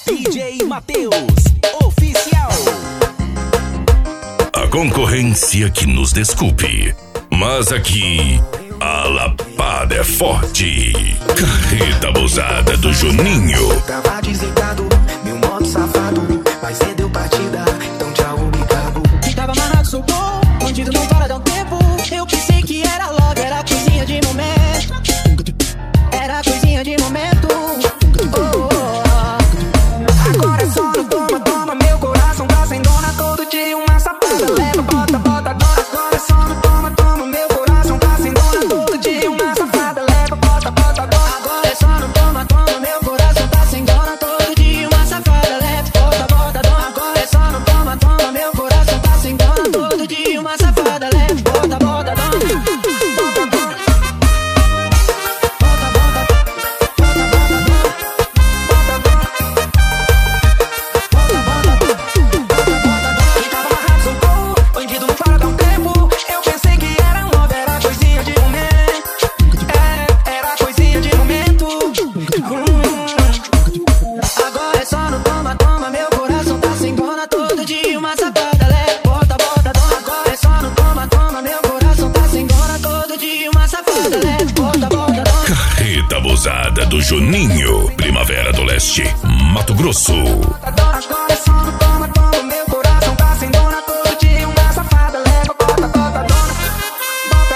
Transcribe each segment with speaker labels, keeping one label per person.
Speaker 1: DJ Matheus Oficial.
Speaker 2: A concorrência que nos desculpe, mas aqui a lapada é forte. Carreta abusada do Juninho.
Speaker 3: Tava deseitado, meu modo safado, mas você deu partida, então tchau, obrigado.
Speaker 4: Tava amarrado, sou bom, bandido não para dar um tempo. Eu pensei que era logo, era coisinha de momento. Era coisinha de momento.
Speaker 3: Agora é só no toma, toma, meu coração tá sem dona. Todo dia uma safada, leva, bota, bota, agora. Agora é só no toma, toma, meu coração tá sem dona. Todo dia uma safada, leva, bota, bota, agora.
Speaker 4: Agora é só no toma, toma, meu coração tá sem dona. Todo dia uma safada, leva, bota, bota, dona. Agora é só no toma, toma, meu coração tá sem dona. Todo dia uma safada, leva, bota, bota, dona.
Speaker 2: Carreta abusada do Juninho. Primavera do Leste, Mato Grosso.
Speaker 3: Agora é só no toma, toma, meu coração tá sem dona. Todo dia uma safada, leva, bota, bota, dona. Bota,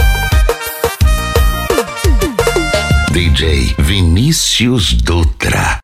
Speaker 2: DJ Vinícius Dutra.